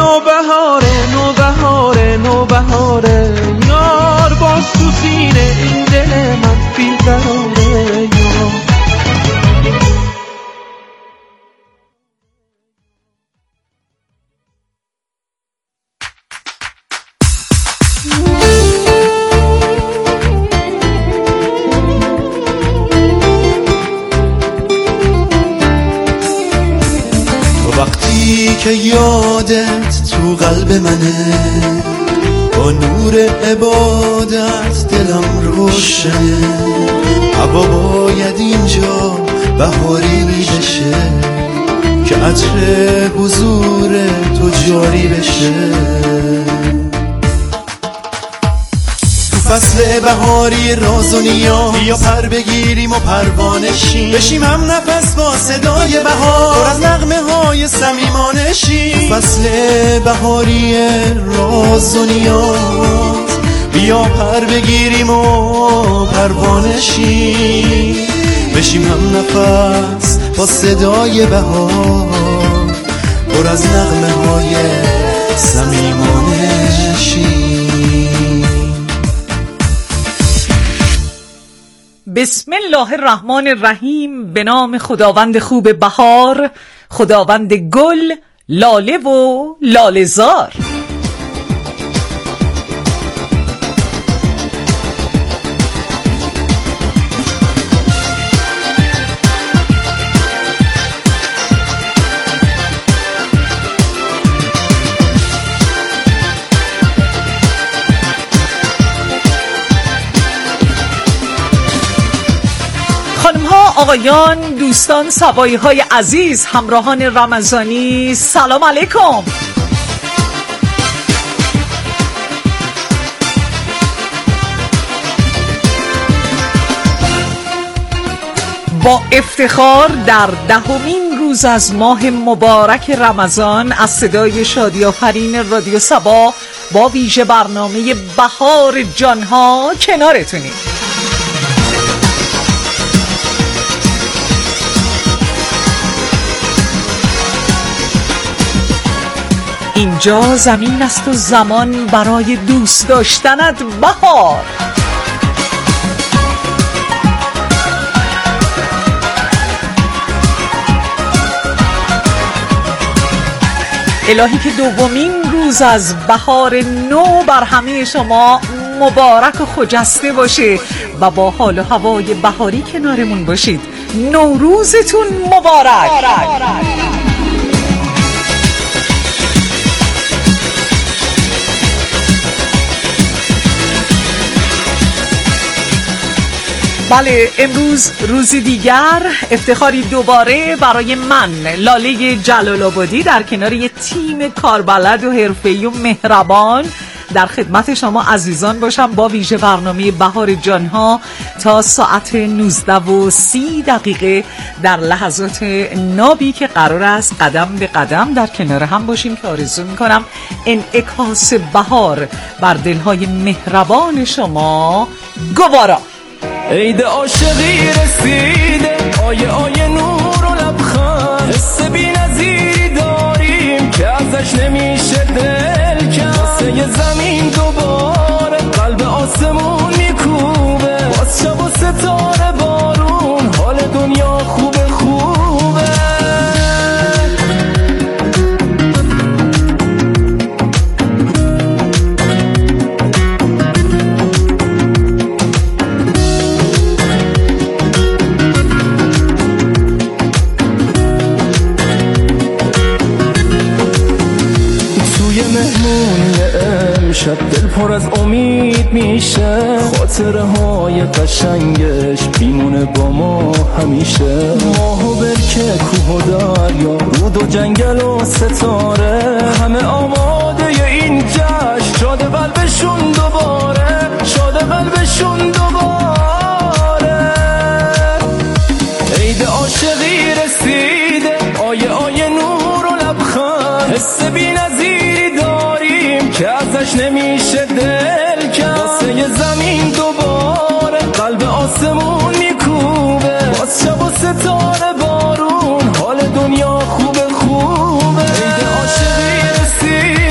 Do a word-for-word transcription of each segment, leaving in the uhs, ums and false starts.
نوبهاره نوبهاره نوبهاره یار باز تو سینه این دل من بیقراره یار. وقتی که یادت تو قلب منه با نور عبادت دلم روشنه، هوا باید اینجا بهاری بشه که عطر حضور تو جاری بشه. فصل بهاری راز و نیا بیا پر بگیریم و پروانه شیم، بشیم هم نفس با صدای بهار پر از نغمه های صمیمانه شیم. فصل بهاری راز و نیا بیا پر بگیریم و پروانه شیم، بشیم هم نفس با صدای بهار پر از نغمه های صمیمانه شیم. بسم الله الرحمن الرحیم. به نام خداوند خوب بهار، خداوند گل، لاله و لاله‌زار. آقایان، دوستان، سوایی های عزیز، همراهان رمضانی، سلام علیکم. با افتخار در دهمین روز از ماه مبارک رمضان از صدای شادی آفرین رادیو صبا با ویژه برنامه بهار جانها کنارتونیم. اینجا زمین است و زمان برای دوست داشتنت بهار. الهی که دومین روز از بهار نو بر همه شما مبارک و خجسته باشه و با حال و هوای بهاری کنارمون باشید. نوروزتون مبارک. بله، امروز روزی دیگر، افتخاری دوباره برای من لاله جلال آبادی در کنار یه تیم کاربلد و حرفه‌ای و مهربان در خدمت شما عزیزان باشم با ویژه برنامه بهار جانها تا ساعت نوزده و سی دقیقه در لحظات نابی که قرار است قدم به قدم در کنار هم باشیم که آرزو میکنم انعکاس بهار بر دلهای مهربان شما گوارا. عید عاشقی رسیده، آیه آیه نور و لبخند، حس بی‌نظیری داریم که ازش نمیشه دل کند. واسه یه زمین دوباره قلب آسمون میکوبه، باز شب و ستاره بارون، حال دنیا خوبه خوبه. شب دل پر از امید میشه، خاطره های قشنگش بیمونه با ما همیشه. ماه و برکه، کوه و دریا، رود و جنگل و ستاره، همه آماده این جشن، شاد قلبشون دوباره، شاد قلبشون دوباره. عید عاشقی رسیده، آیه آیه نور و لبخند، حس بی‌نظیری داریم که ازش نمیشه دل کند. واسه یه زمین دوباره قلب آسمون میکوبه، باز شب و ستاره بارون، حال دنیا خوبه خوبه. عید عاشقی رسید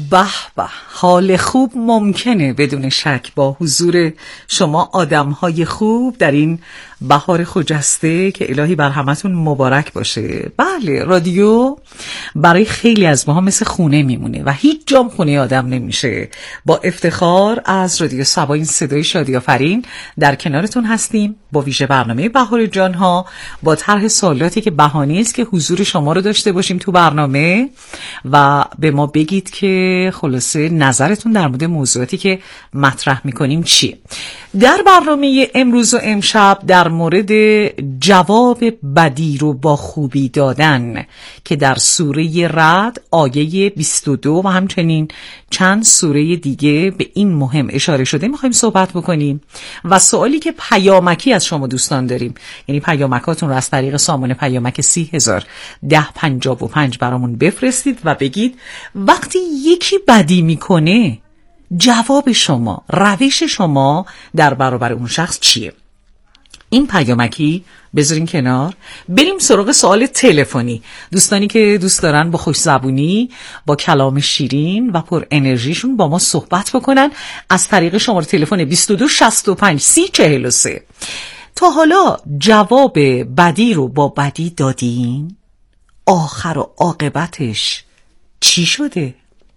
به به، حال خوب ممکنه بدون شک با حضور شما آدم‌های خوب در این بهار خجسته که الهی بر همتون مبارک باشه. بله، رادیو برای خیلی از ماها مثل خونه میمونه و هیچ جام خونه آدم نمیشه. با افتخار از رادیو سبا، این صدای شادی آفرین، در کنارتون هستیم با ویژه برنامه بهار جانها، با طرح سوالاتی که بهانه است که حضور شما رو داشته باشیم تو برنامه و به ما بگید که خلاصه نظرتون در مورد موضوعاتی که مطرح میکنیم چیه. در برنامه امروز و امشب در مورد جواب بدی رو با خوبی دادن که در سوره رعد آیه بیست و دو و همچنین چند سوره دیگه به این مهم اشاره شده میخوایم صحبت بکنیم و سوالی که پیامکی از شما دوستان داریم، یعنی پیامکاتون رو از طریق سامانه پیامک سی هزار ده پنجاه و پنج برامون بفرستید و بگید وقتی یکی بدی میکنه جواب شما، روش شما در برابر اون شخص چیه. این پیامکی بذارین کنار، بریم سراغ سوال تلفنی. دوستانی که دوست دارن با خوش زبونی، با کلام شیرین و پر انرژیشون با ما صحبت بکنن از طریق شماره تلفن بیست و دو شصت و پنج سی چهل و سه. تا حالا جواب بدی رو با بدی دادین؟ آخر و عاقبتش چی شده؟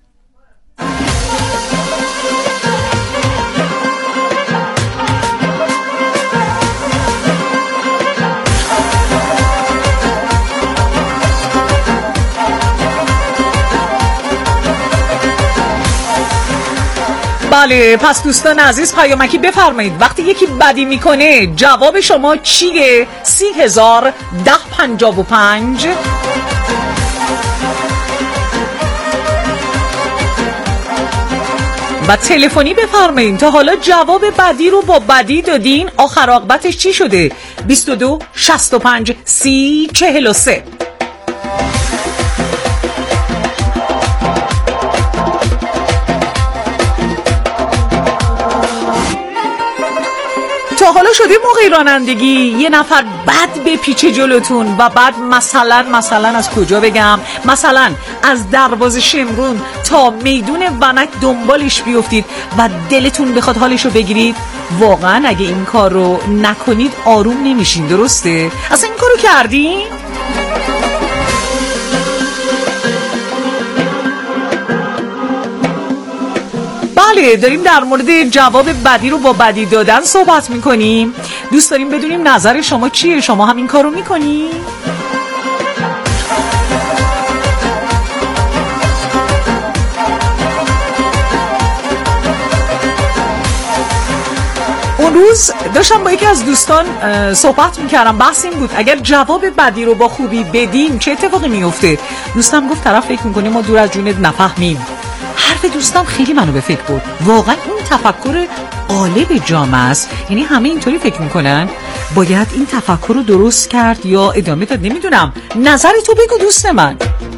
بله، پس دوستان عزیز پیامکی بفرمایید وقتی یکی بدی میکنه جواب شما چیه؟ سی هزار ده پنجاه و پنج. و تلفنی بفرمایید تا حالا جواب بدی رو با بدی دادین، آخر عاقبتش چی شده؟ بیست و دو شصت و پنج سی چهل و سه. تا حالا شده موقع رانندگی یه نفر بد به پیچ جلوتون و بعد مثلا مثلا از کجا بگم، مثلا از دروازه شمرون تا میدون ونک دنبالش بیفتید و دلتون بخواد حالشو بگیرید؟ واقعا اگه این کار رو نکنید آروم نمیشین، درسته؟ اصلا این کارو کردین؟ بله، داریم در مورد جواب بدی رو با بدی دادن صحبت میکنیم. دوست داریم بدونیم نظر شما چیه؟ شما هم این کار رو میکنی؟ اون روز داشتم با یکی از دوستان صحبت میکردم، بحث این بود اگر جواب بدی رو با خوبی بدیم چه اتفاقی میفته. دوستم گفت طرف فکر میکنه ما دور از جونت نفهمیم. حرف دوستم خیلی منو به فکر برد. واقعا این تفکر قالب جامعه است، یعنی همه اینطوری فکر میکنن. باید این تفکر رو درست کرد یا ادامه داد؟ نمیدونم، نظر تو بگو دوست من.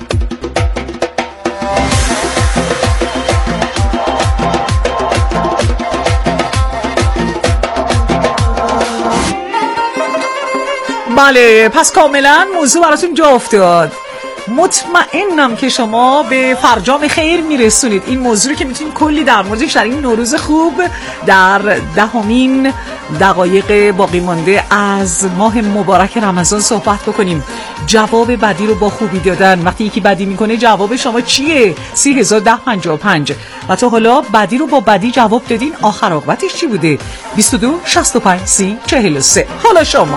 بله، پس کاملا موضوع براتون جا افتاد. مطمئنم که شما به فرجام خیر میرسونید این موضوعی که میتونیم کلی در موردش در این نوروز خوب در دهمین دقایق باقی مانده از ماه مبارک رمضان صحبت بکنیم. جواب بدی رو با خوبی دادن، وقتی یکی بدی میکنه جواب شما چیه؟ سی هزار ده پنجاه و پنج. و تا حالا بدی رو با بدی جواب دادین، آخر عاقبتش چی بوده؟ بیست و دو شصت و پنج سی چهل و سه. حالا شما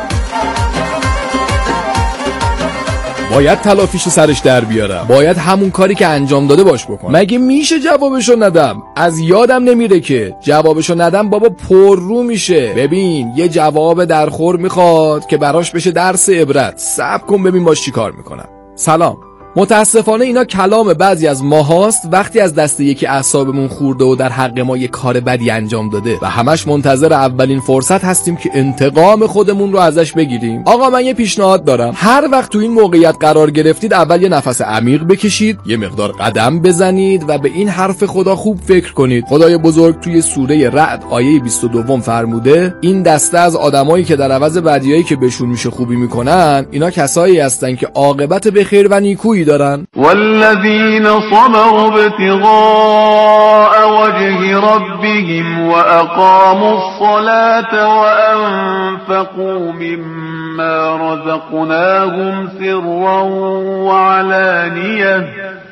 باید تلافیش سرش در بیارم، باید همون کاری که انجام داده باش بکنم. مگه میشه جوابشو ندم؟ از یادم نمیره که جوابشو ندم بابا پر رو میشه. ببین یه جواب درخور میخواد که براش بشه درس عبرت. صبر کن ببین باش چی کار میکنم. سلام. متاسفانه اینا کلام بعضی از ماهاست وقتی از دست یکی اعصابمون خورده و در حق ما یه کار بدی انجام داده و همش منتظر اولین فرصت هستیم که انتقام خودمون رو ازش بگیریم. آقا من یه پیشنهاد دارم، هر وقت تو این موقعیت قرار گرفتید اول یه نفس عمیق بکشید، یه مقدار قدم بزنید و به این حرف خدا خوب فکر کنید. خدای بزرگ توی سوره رعد آیه بیست و دو فرموده این دسته از آدمایی که در عوض بدیایی که بهشون میشه خوبی میکنن، اینا کسایی هستن که عاقبت به خیر و نیکویی خوبی دارن. والذین صبروا ابتغاء وجه ربهم واقاموا الصلاة وانفقوا مما رزقناهم سرا وعلانیة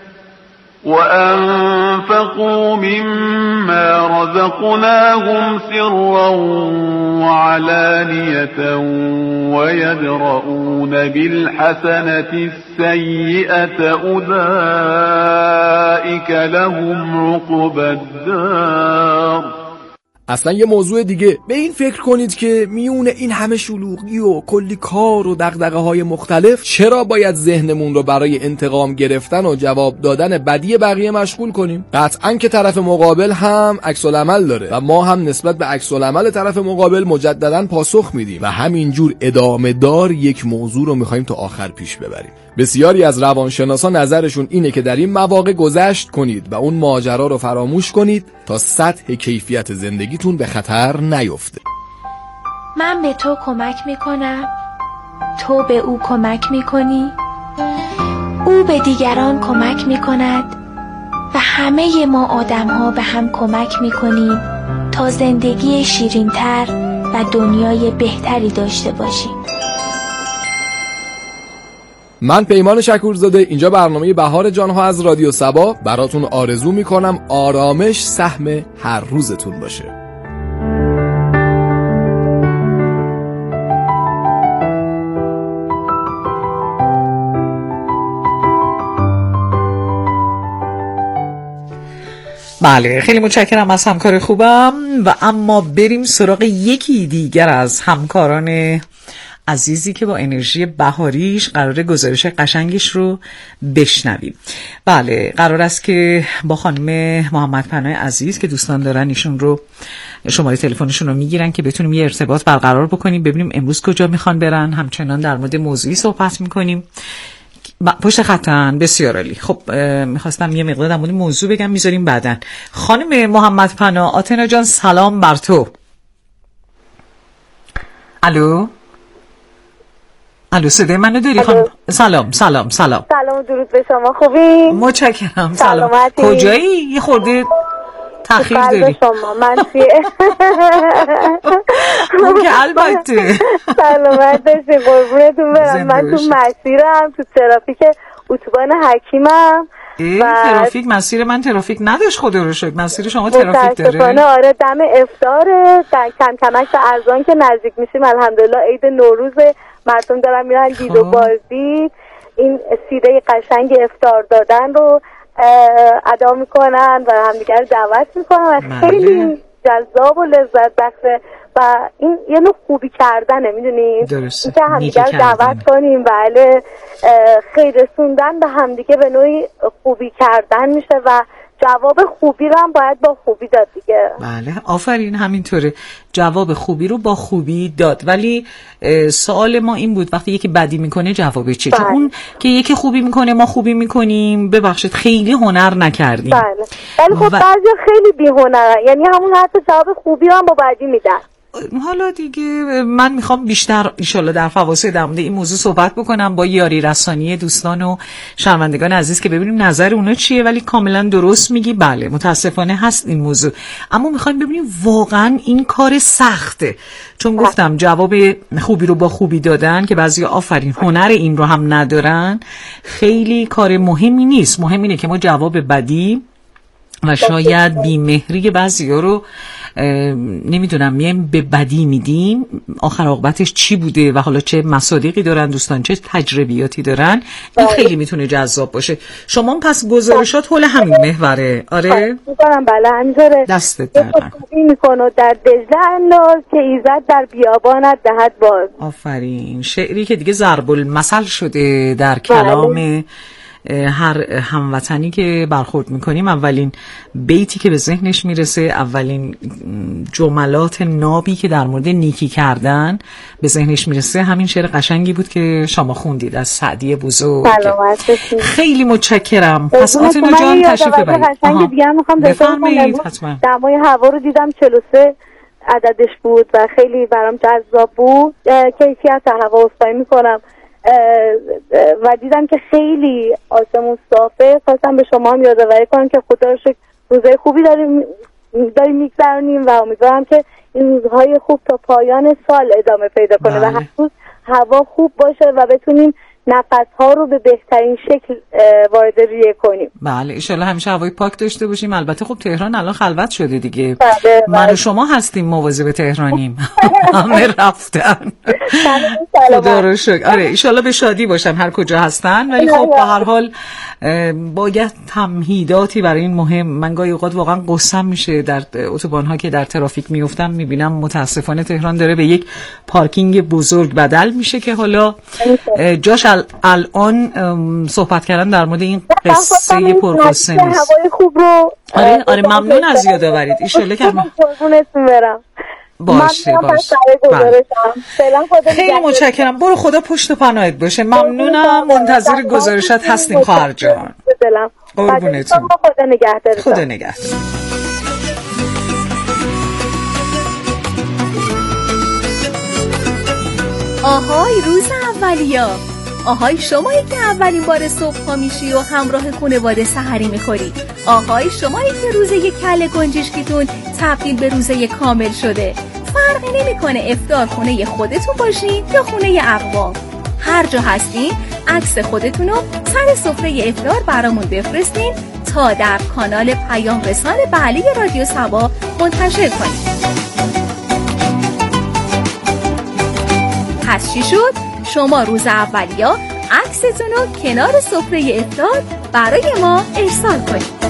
وأنفقوا مما رزقناهم سرا وعلانية ويدرؤون بالحسنة السيئة أولئك لهم عقبى الدار. اصلا یه موضوع دیگه، به این فکر کنید که میون این همه شلوغی و کلی کار و دغدغه های مختلف چرا باید ذهنمون رو برای انتقام گرفتن و جواب دادن بدی بقیه مشغول کنیم؟ قطعاً که طرف مقابل هم عکس العمل داره و ما هم نسبت به عکس العمل طرف مقابل مجدداً پاسخ میدیم و همینجور ادامه دار یک موضوع رو میخوایم تا آخر پیش ببریم. بسیاری از روانشناسان نظرشون اینه که در این مواقع گذشت کنید و اون ماجرا رو فراموش کنید تا سطح کیفیت زندگیتون به خطر نیفته. من به تو کمک میکنم، تو به او کمک میکنی، او به دیگران کمک میکند و همه ما آدم ها به هم کمک میکنیم تا زندگی شیرین‌تر و دنیای بهتری داشته باشیم. من پیمان شکورزاده، اینجا برنامه بهار جانها از رادیو صبا، براتون آرزو میکنم آرامش سهم هر روزتون باشه. بله، خیلی متشکرم از همکار خوبم و اما بریم سراغ یکی دیگر از همکاران عزیزی که با انرژی بهاریش قراره گزارش قشنگش رو بشنویم. بله، قرار است که با خانم محمد پناه عزیز که دوستان دارن ایشون رو شماره تلفنشون رو میگیرن که بتونیم یه ارتباط برقرار بکنیم، ببینیم امروز کجا میخوان برن، همچنان در مورد موضوعی صحبت میکنیم. پشت خطن. بسیار عالی. خب میخواستم یه مقدار در مورد موضوع بگم، میذاریم بعدن. خانم محمد پناه، آتنا جان سلام بر تو. الو الو صدای منو داری خانم؟ سلام سلام سلام سلام، درود به شما. خوبی؟ متشکرم. سلام. کجایی؟ یه خورده تأخیر داری. شما منفیه. اون که البته. سلامت باشی، قربونتون برم. من تو مسیرم، تو ترافیک اتوبان حکیمم. و ترافیک مسیر من ترافیک نداشت، خدا رو شکر. مسیر شما ترافیک داره؟ متاسفانه آره. دم افطار کم کمک به ارزان که نزدیک میشیم، الحمدلله عید نوروز، مردم دارن میرن دید و بازدید، این سیره قشنگ افطار دادن رو ادا میکنن و همدیگر رو دعوت میکنن و خیلی جذاب و لذت بخشه و این یه نوع خوبی کردنه، میدونی؟ درسته. این که همدیگر رو دعوت کنیم، بله، خیر رسوندن به همدیگه به نوعی خوبی کردن میشه و جواب خوبی رو هم باید با خوبی داد دیگه. بله آفرین، همینطوره. جواب خوبی رو با خوبی داد. ولی سوال ما این بود وقتی یکی بدی میکنه جواب چیه؟ چون اون که یکی خوبی میکنه ما خوبی میکنیم، ببخشید خیلی هنر نکردیم. بله. ولی خب و... بعضی خیلی بی هنرن، یعنی همون حتی جواب خوبی رو هم با بدی میدن. حالا دیگه من میخوام بیشتر انشالله در فواصل در مورد این موضوع صحبت بکنم با یاری رسانی دوستان و شنوندگان عزیز که ببینیم نظر اونا چیه. ولی کاملا درست میگی، بله متاسفانه هست این موضوع، اما میخوایم ببینیم واقعا این کار سخته. چون گفتم جواب خوبی رو با خوبی دادن که بعضی آفرین هنر این رو هم ندارن، خیلی کار مهمی نیست. مهم اینه که ما جواب بدی و شاید بیمهری بعضی ها رو نمیدونم میم به بدی میدیم، آخر عاقبتش چی بوده و حالا چه مصادیقی دارن دوستان، چه تجربیاتی دارن، این خیلی میتونه جذاب باشه. شما پس گزارشات حول همین محوره؟ آره میکنم. بله همینطوره. دستت در خوبی میکنه در دجله انداز که ایزد در بیابانت دهد باز. آفرین، شعری که دیگه ضرب المثل شده در کلام بله. هر هموطنی که برخورد میکنیم. اولین بیتی که به ذهنش میرسه، اولین جملات نابی که در مورد نیکی کردن به ذهنش میرسه همین شعر قشنگی بود که شما خوندید از سعدی بزرگ. خیلی متشکرم. پس آتنا جان تشریف ببرید. قشنگ دیگه هم میخوام بفرمایید. حتما. دمای هوا رو دیدم چهل و سه عددش بود و خیلی برام جذاب بود. کیفیت هوا اسپای میکنم و دیدم که خیلی آسمون صافه. خواستم به شما هم یادآوری کنم که خدا رو شکر روزهای خوبی داریم داریم میگذرونیم و امیدوارم که این روزهای خوب تا پایان سال ادامه پیدا کنه بله. و هر روز هوا خوب باشه و بتونیم نفس‌ها رو به بهترین شکل وارد ریه کنیم. بله ان شاءالله همیشه هوای پاک داشته باشیم. البته خب تهران الان خلوت شده دیگه. بله من و شما هستیم مواظب تهرانیم. همه رفتن. خدا رو شکر. آره ان شاءالله به شادی باشن هر کجا هستن. ولی خب به هر حال باید تمهیداتی برای این مهم. من گاهی اوقات واقعا قصه‌ام میشه در اتوبان‌ها که در ترافیک میافتم میبینم متاسفانه تهران داره به یک پارکینگ بزرگ بدل میشه که حالا جاش الان صحبت کردن در مورد این قصه پرقصه نیست. هوای خوب رو آره آره ممنون از یادآوریت. ان شاءالله که قربونتون برم. باشه باشه خیلی متشکرم. برو خدا پشت و پناهت باشه. ممنونم. منتظر گزارشات هستیم خواهر جان. قربونتون. خدا نگهدار. خدا نگهدار. آهای روز اولیا، آهای شمایی که اولین بار صبح پا میشی و همراه خانواده سحری میخوری، آهای شمایی که روز یک کله گنجشکیتون تبدیل به روزه کامل شده. فرقی نمیکنه افطار خونه خودتون باشین یا خونه اقوام. هر جا هستین عکس خودتونو سر سفره افطار برامون بفرستین تا در کانال پیام رسان بله رادیو صبا منتشر کنید. پس چی شد؟ شما روز اولیا عکستونو کنار سفره افطار برای ما ارسال کنید.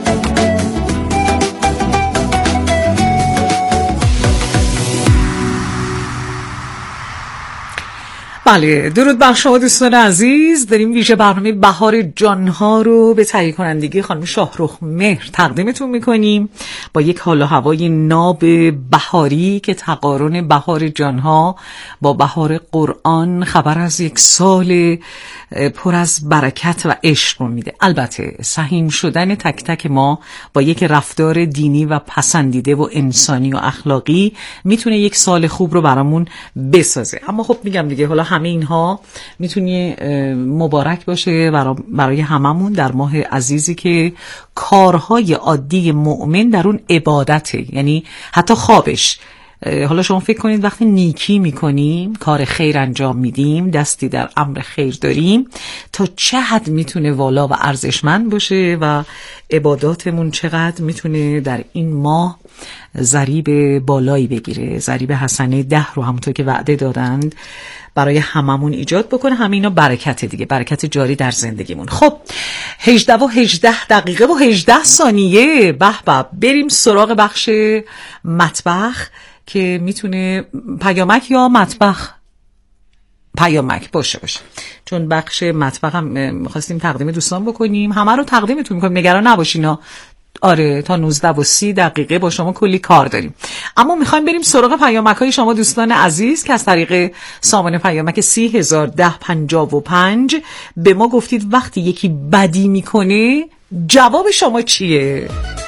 بله درود بر شما دوستان عزیز. داریم ویژه برنامه بهار جانها رو به تهیه کنندگی خانم شاهرخ مهر تقدیمتون میکنیم با یک حال و هوای ناب بهاری که تقارن بهار جانها با بهار قرآن خبر از یک سال پر از برکت و عشق رو میده. البته سهیم شدن تک تک ما با یک رفتار دینی و پسندیده و انسانی و اخلاقی میتونه یک سال خوب رو برامون بسازه. اما خب میگم دیگه حالا همه اینها میتونه مبارک باشه برای هممون در ماه عزیزی که کارهای عادی مؤمن در اون عبادته. یعنی حتی خوابش، حالا شما فکر کنید وقتی نیکی میکنیم، کار خیر انجام میدیم، دستی در امر خیر داریم، تا چه حد میتونه والا و ارزشمند باشه و عباداتمون چقدر میتونه در این ماه ضریب بالایی بگیره. ضریب حسنه ده رو همونطور که وعده دادند برای هممون ایجاد بکنه. همه اینا برکت دیگه، برکت جاری در زندگیمون. خب هجده و هجده دقیقه و هجده ثانیه. به به، بریم سراغ بخش مطبخ که میتونه پیامک یا مطبخ پیامک باشه باشه چون بخش مطبخ هم میخواستیم تقدیم دوستان بکنیم. همه رو تقدیمتون میکنیم، نگران نباشین. آره تا نوزده و سی دقیقه با شما کلی کار داریم. اما میخوایم بریم سراغ پیامک های شما دوستان عزیز که از طریق سامان پیامک سی هزار ده پنجاه و پنج به ما گفتید وقتی یکی بدی میکنه جواب شما چیه؟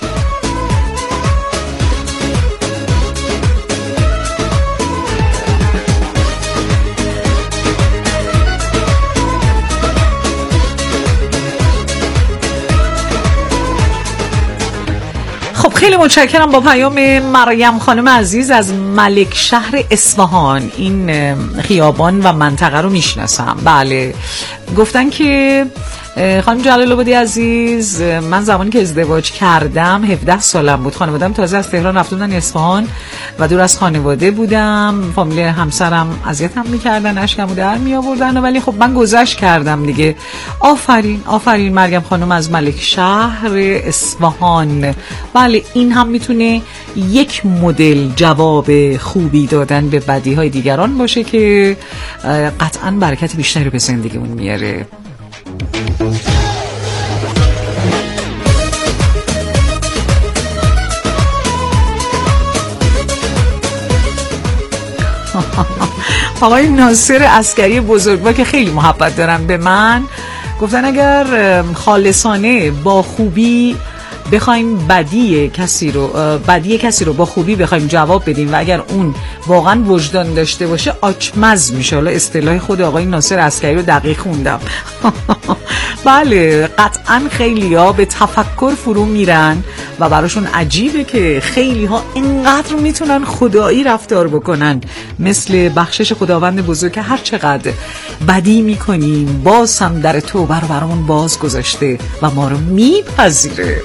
خیلی متشکرم. با پیام مریم خانم عزیز از ملک شهر اصفهان. این خیابان و منطقه رو میشناسم. بله گفتن که خانم جلال آبادی عزیز، من زمانی که ازدواج کردم هفده سالم بود، خانواده‌ام تازه از تهران رفته بودن اصفهان و دور از خانواده بودم. فامیل همسرم اذیتم می‌کردن، اشکمو در می‌آوردن، ولی خب من گذشت کردم دیگه. آفرین آفرین مریم خانم از ملک شهر اصفهان. بله این هم میتونه یک مدل جواب خوبی دادن به بدی‌های دیگران باشه که قطعاً برکت بیشتری به زندگیمون میاره. آقای ناصر عسکری بزرگوار که خیلی محبت دارن به من، گفتن اگر خالصانه با خوبی بخوایم بدی کسی رو بدی کسی رو با خوبی بخوایم جواب بدیم و اگر اون واقعا وجدان داشته باشه آچمز میشه. حالا اصطلاح خود آقای ناصر عسکری رو دقیق خوندم. بله قطعا خیلی ها به تفکر فرو میرن و براشون عجیبه که خیلی ها اینقدر میتونن خدایی رفتار بکنن، مثل بخشش خداوند بزرگ که هر چقدر بدی میکنیم باز هم در توبه رو برامون باز گذاشته و ما رو میپذیره.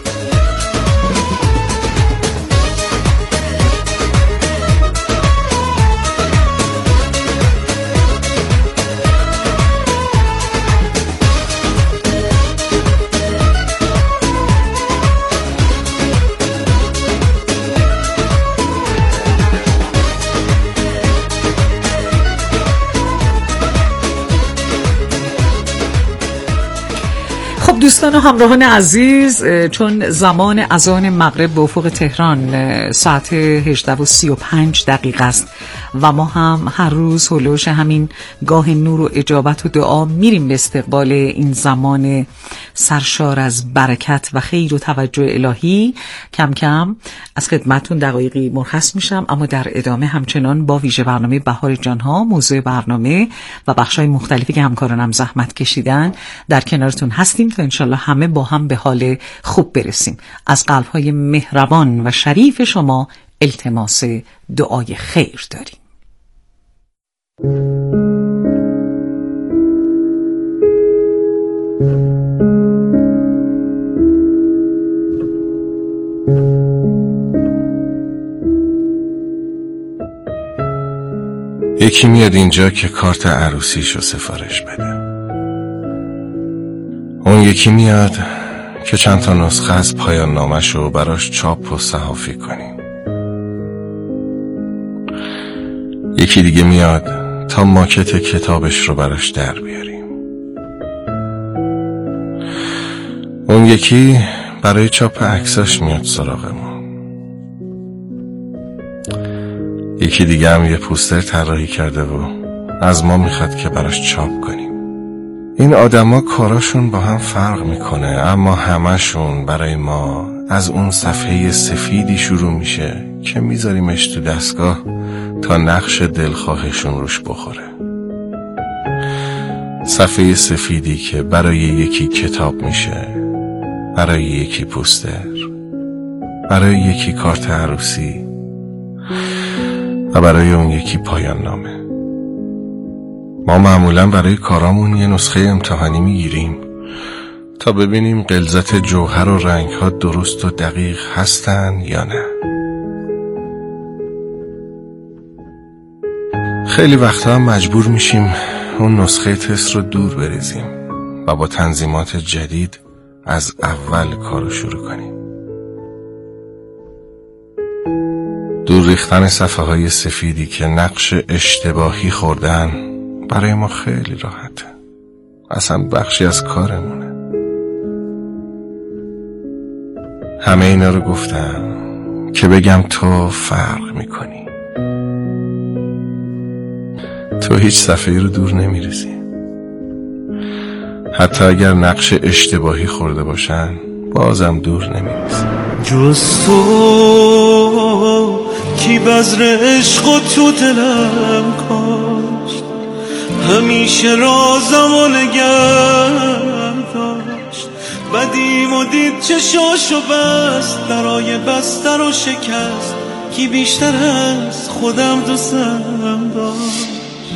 دوستان و همراهان عزیز، چون زمان اذان مغرب به افق تهران ساعت هجده و سی و پنج دقیقه است و ما هم هر روز هلوش همین گاه نور و اجابت و دعا میریم به استقبال این زمان سرشار از برکت و خیر و توجه الهی، کم کم از خدمتون دقایقی مرخص میشم، اما در ادامه همچنان با ویژه برنامه بهار جانها، موضوع برنامه و بخشای مختلفی که همکارانم زحمت کشیدن در کنارتون هستیم تا انشالله همه با هم به حال خوب برسیم. از قلبهای مهربان و شریف شما التماس دعای خیر داریم. یکی میاد اینجا که کارت عروسیشو سفارش بده، اون یکی میاد که چند تا نسخه از پایان نامشو براش چاپ و صحافی کنیم، یکی دیگه میاد تا ماکت کتابش رو براش در بیاریم، اون یکی برای چاپ عکساش میاد سراغمون، یکی دیگه هم یه پوستر طراحی کرده و از ما میخواد که براش چاپ کنیم. این آدما کاراشون با هم فرق میکنه، اما همشون برای ما از اون صفحه سفیدی شروع میشه که میذاریمش تو دستگاه تا نقش دلخواهشون روش بخوره. صفحه سفیدی که برای یکی کتاب میشه، برای یکی پوستر، برای یکی کارت عروسی و برای اون یکی پایان نامه. ما معمولا برای کارامون یه نسخه امتحانی میگیریم تا ببینیم غلظت جوهر و رنگ‌ها درست و دقیق هستن یا نه. خیلی وقتا هم مجبور میشیم اون نسخه تست رو دور بریزیم و با تنظیمات جدید از اول کارو شروع کنیم. دور ریختن صفحه های سفیدی که نقش اشتباهی خوردن برای ما خیلی راحته، اصلا بخشی از کارمونه. همه اینا رو گفتم که بگم تو فرق میکنی، تو هیچ صفحه‌ای رو دور نمیریزی، حتی اگر نقش اشتباهی خورده باشن بازم دور نمیریزی. جز تو کی بذر عشق و تو دلم کاشت، همیشه رازم و نگه داشت، بدیم و دید چشاشو بست، درای بستر و شکست، کی بیشتر از خودم دوستم داشت.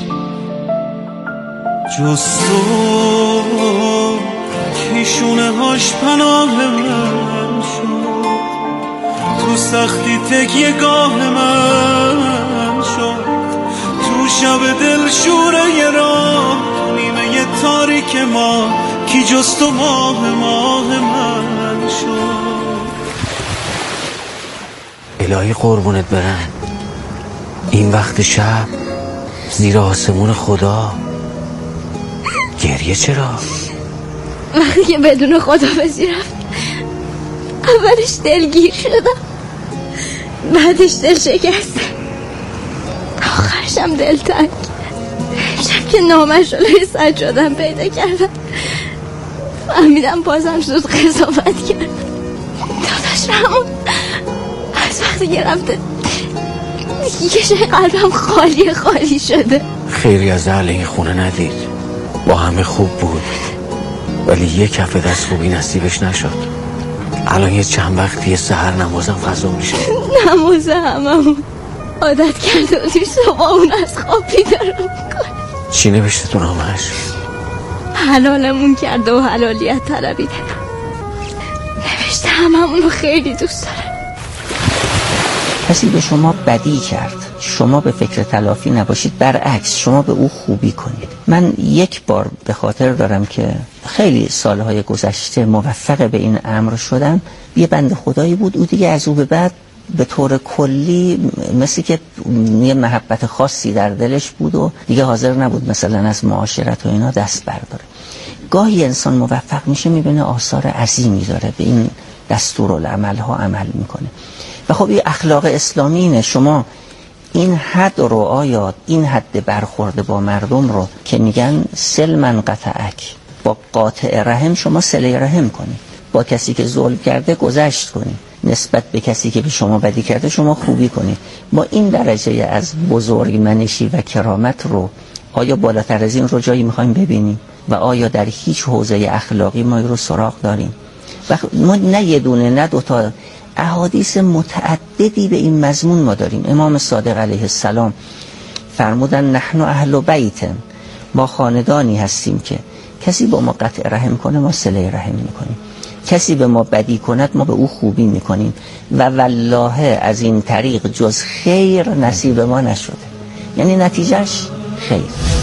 جز تو کی شونه هاش پناه من شد، تو سختی تکیه گاه من شد، تو شب دل شوره راه، نیمه تاریک ما کی جز تو ماه ماه من شد. الهی قربونت برم، این وقت شب زیر آسمون خدا گریه چرا؟ وقتی که بدون خدا بزی رفت، اولش دلگیر شدم، بعدش دل شکست، آخرشم دلتنگ. شب که نامش رو روی سجادم پیدا کردم، فهمیدم بازم زود قضاوت کردم. تا کاش همون از وقتی گرفته دیگه شای قلبم خالی خالی شده. خیری از اهل این خونه ندید، با همه خوب بود ولی یک کف دست خوبی نصیبش نشد. الان یه چند وقتی سحر نمازم فضا میشه. نماز هممون عادت کرده بودیم صبح اون از خواب بیدار میکنه. چی نوشته تو نامش؟ حلالمون کرده و حلالیت طلبیده. نوشته هممون رو خیلی دوست داره. کسی به شما بدی کرد، شما به فکر تلافی نباشید، برعکس شما به او خوبی کنید. من یک بار به خاطر دارم که خیلی سالهای گذشته موفق به این امر شدم. یه بنده خدایی بود، او دیگه از او به بعد به طور کلی مثل که یه محبت خاصی در دلش بود و دیگه حاضر نبود مثلا از معاشرت و اینا دست برداره. گاهی انسان موفق میشه میبینه آثار عظیمی داره، به این دستورالعمل ها عمل میکنه و خب این اخلاق اسلامی اینه. شما این حد رو، آیا این حد برخورد با مردم رو که میگن سل من قطعک، با قاطع رحم شما صله رحم کنید، با کسی که ظلم کرده گذشت کنید، نسبت به کسی که به شما بدی کرده شما خوبی کنید. ما این درجه از بزرگمنشی و کرامت رو آیا بالاتر از این رو جایی میخوایم ببینیم و آیا در هیچ حوزه اخلاقی ما این رو سراغ داریم؟ و ما نه یه دونه نه دوتا، احادیث متعددی به این مضمون ما داریم. امام صادق علیه السلام فرمودن نحن اهل بیت، ما خاندانی هستیم که کسی با ما قطع رحم کنه ما صله رحم میکنیم، کسی به ما بدی کند ما به او خوبی میکنیم و والله از این طریق جز خیر نصیب ما نشده، یعنی نتیجهش خیر.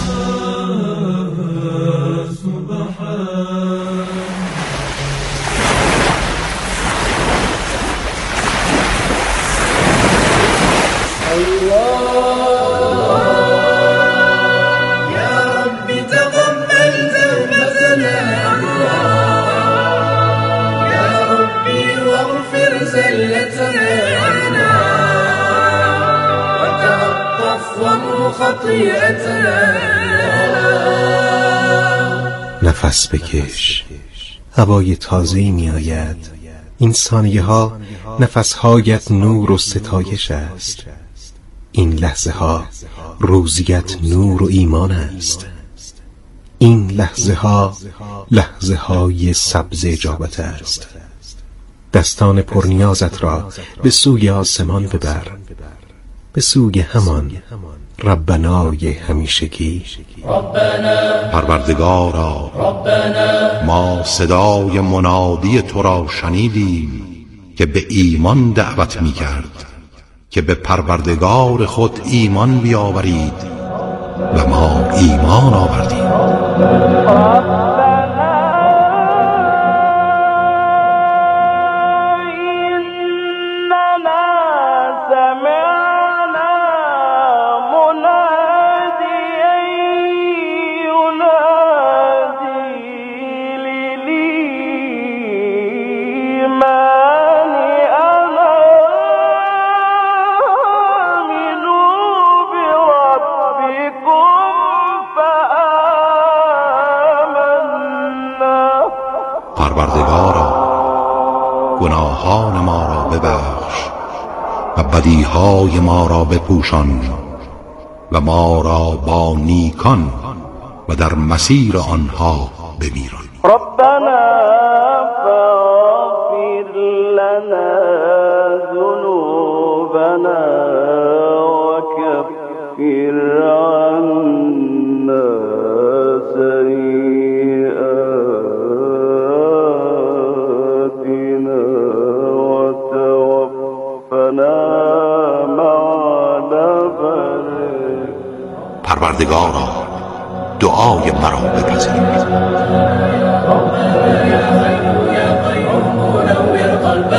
نفس بکش، هوای تازه‌ای می آید. این ثانیه ها نفس هایت نور و ستایش است. این لحظه ها روزیت نور و ایمان است. این لحظه ها لحظه های سبز اجابت است. دستان پرنیازت را به سوی آسمان ببر، به سوی همان ربنای همیشگی. پروردگارا، ما صدای منادی تو را شنیدیم که به ایمان دعوت می کرد که به پروردگار خود ایمان بیاورید و ما ایمان آوردیم. پروردگارا، گناهان ما را ببخش و بدیهای ما را بپوشان و ما را با نیکان و در مسیر آنها بمیران. ربنا فاغفر لنا ذنوبنا وكفر عنا سيئاتنا وتوفنا مع الأبرار. پروردگارا، دعای مرا بپذیر.